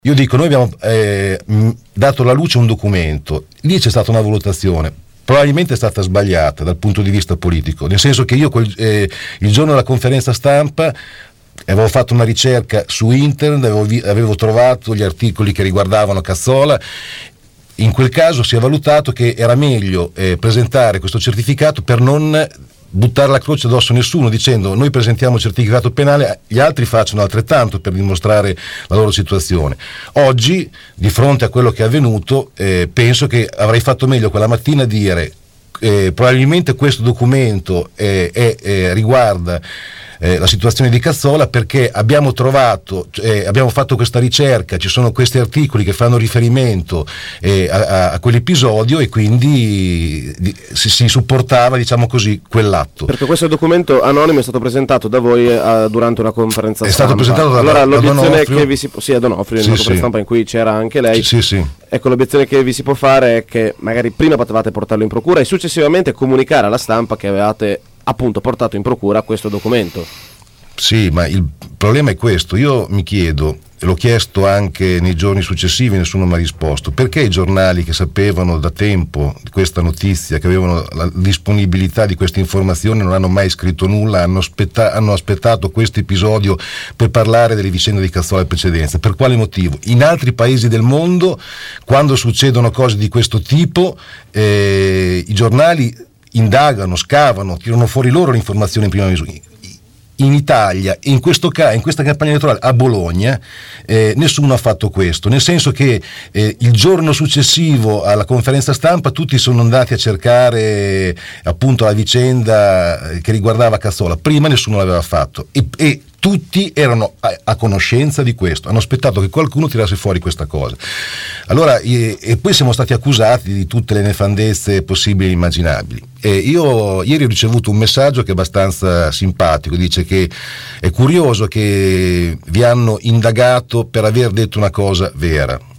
Io dico, noi abbiamo dato alla luce un documento, lì c'è stata una valutazione, probabilmente è stata sbagliata dal punto di vista politico, nel senso che io il giorno della conferenza stampa avevo fatto una ricerca su internet, avevo trovato gli articoli che riguardavano Cazzola. In quel caso si è valutato che era meglio presentare questo certificato per non buttare la croce addosso a nessuno, dicendo noi presentiamo il certificato penale, gli altri facciano altrettanto per dimostrare la loro situazione. Oggi, di fronte a quello che è avvenuto, penso che avrei fatto meglio quella mattina a dire probabilmente questo documento riguarda la situazione di Cazzola, perché abbiamo trovato, abbiamo fatto questa ricerca, ci sono questi articoli che fanno riferimento a quell'episodio, e quindi si supportava, diciamo così, quell'atto. Perché questo documento anonimo è stato presentato da voi durante una conferenza stampa. È stato presentato allora l'obiezione Donofrio. che vi si a Donofrio, in una conferenza stampa in cui c'era anche lei. Sì. Ecco, l'obiezione che vi si può fare è che magari prima potevate portarlo in procura e successivamente comunicare alla stampa che avevate appunto portato in procura questo documento. Sì, ma il problema è questo. Io mi chiedo, e l'ho chiesto anche nei giorni successivi, nessuno mi ha risposto, perché i giornali che sapevano da tempo di questa notizia, che avevano la disponibilità di queste informazioni, non hanno mai scritto nulla, hanno aspettato questo episodio per parlare delle vicende di Cazzola in precedenza. Per quale motivo? In altri paesi del mondo, quando succedono cose di questo tipo, i giornali indagano, scavano, tirano fuori loro l'informazione in prima misura. In Italia, in questa campagna elettorale a Bologna, nessuno ha fatto questo, nel senso che il giorno successivo alla conferenza stampa tutti sono andati a cercare appunto la vicenda che riguardava Cazzola. Prima nessuno l'aveva fatto e tutti erano a conoscenza di questo, hanno aspettato che qualcuno tirasse fuori questa cosa. Allora, e poi siamo stati accusati di tutte le nefandezze possibili e immaginabili. Io ieri ho ricevuto un messaggio che è abbastanza simpatico, dice che è curioso che vi hanno indagato per aver detto una cosa vera.